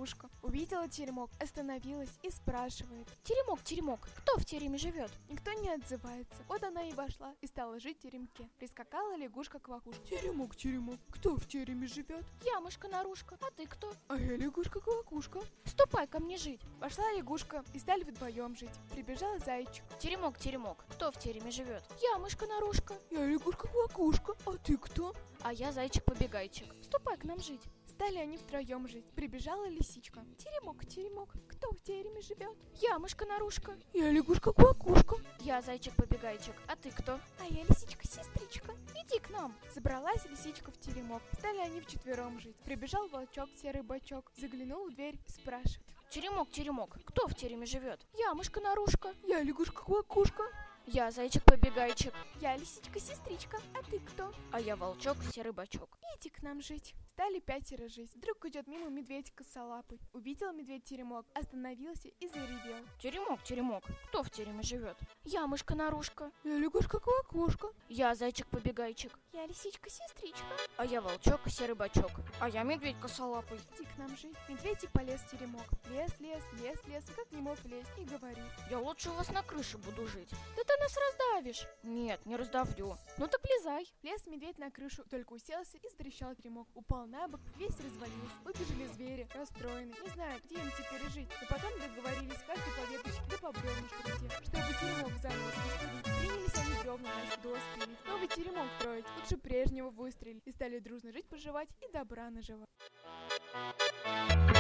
Теремок-нарушка. Увидела теремок, остановилась и спрашивает: Теремок, Теремок, кто в тереме живет? Никто не отзывается. Вот она и вошла и стала жить в теремке. Прискакала лягушка-квакушка. Теремок, Теремок, кто в тереме живет? Я мышка-нарушка, а ты кто? А я лягушка-квакушка. Ступай ко мне жить. Пошла лягушка и стали вдвоем жить. Прибежал зайчик. Теремок, Теремок, кто в тереме живет? Я мышка-нарушка. Я лягушка-квакушка. А ты кто? А я зайчик-побегайчик. Ступай к нам жить. Стали они втроем жить. Прибежала лисичка. Теремок, Теремок, кто в тереме живет? Я мышка-нарушка. Я лягушка-квакушка. Я зайчик-побегайчик, а ты кто? А я лисичка-сестричка. Иди к нам. Забралась лисичка в теремок. Стали они вчетвером жить. Прибежал волчок, серый бочок. Заглянул в дверь, спрашивает: Теремок, Теремок, кто в тереме живет? Я мышка-нарушка. Я лягушка-квакушка. Я зайчик-побегайчик. Я лисичка-сестричка. А ты кто? А я волчок, серый бочок. Иди к нам жить. Стали пятеро жить. Вдруг идет мимо медведь косолапый. Увидел медведь теремок, остановился и заревел: Теремок, Теремок, кто в тереме живет? Я мышка-нарушка. Я лягушка-квакушка. Я зайчик-побегайчик. Я лисичка-сестричка. А я волчок, серый бочок. А я медведь косолапый. Иди к нам жить. Медведь и полез в теремок. Лез, как не мог лезть, и говорит: Я лучше у вас на крыше буду жить. Да ты нас раздавишь. Нет, не раздавлю. Ну так влезай. Лез медведь на крышу, только уселся и затрещал теремок. Упал на бок, весь развалился. Выбежали звери, расстроены, не знают, где им теперь жить. Но потом договорились каждый по веточке да по бревнышку где, чтобы теремок заново смастерить. Принялись они бревна растить, доски лить, новый теремок строить. Лучше прежнего выстрелить. И стали дружно жить, поживать и добра наживать.